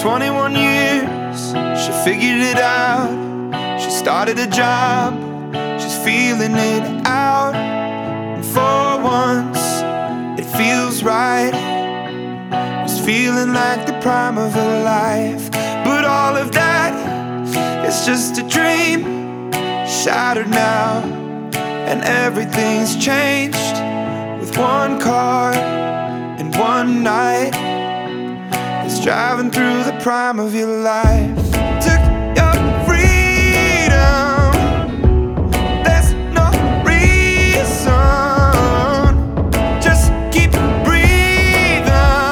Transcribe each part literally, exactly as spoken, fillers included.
twenty-one years, she figured it out. She started a job, she's feeling it out. And for once, it feels right. It's feeling like the prime of her life. But all of that is just a dream, shattered now. And everything's changed with one car and one night. It's driving through the prime of your life. Took your freedom, there's no reason. Just keep breathing.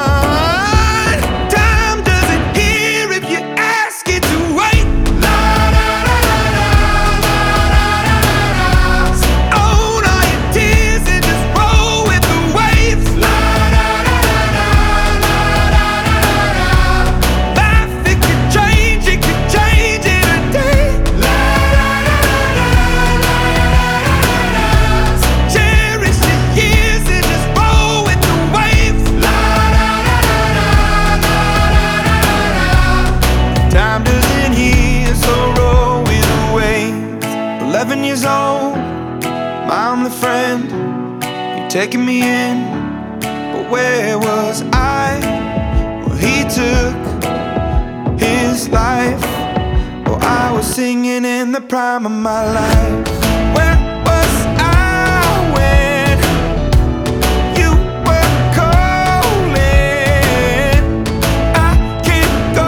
Time doesn't hear if you ask it to wait. La la la la la la la la. So own all your tears and just roll with the waves. La la la la la la la. Life, it could change, it could change in a day. La la la la la la. So cherish the years and just roll with the waves. La la la la la. Time doesn't heal, so roll with the waves. Eleven years old, I'm the friend. You're taking me in, but where was I? Well, he took his life. Oh, I was singing in the prime of my life. Where was I when you were calling? I can't go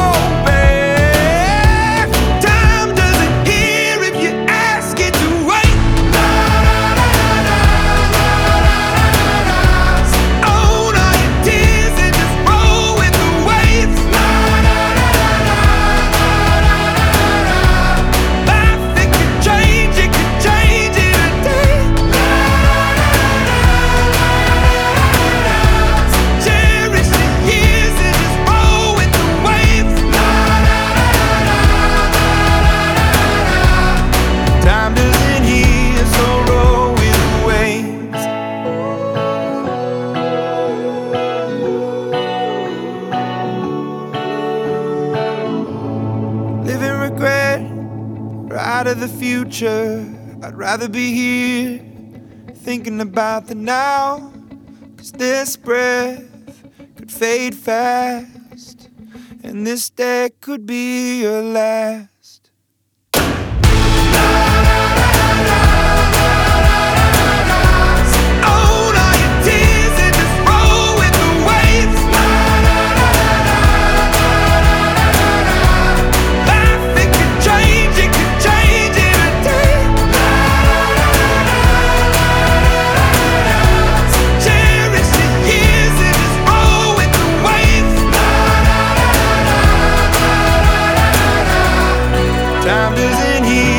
back. Time doesn't hear if you ask it to wait. La la la la la la. So own all your tears and just roll with the waves. La la la la la la. Life, it could change, it could change in a day. La la la la. So cherish the years and just roll with the waves. La la la la. Time doesn't heal, so roll with the waves. Living regret, or out of the future. I'd rather be here, thinking about the now. Cause this breath could fade fast, and this day could be your last. So own all your tears and just roll with the waves. La la la la la. Life, it could change, it could change in a day. La la la la. So cherish the years and just roll with the waves. La la la la la. Time doesn't heal.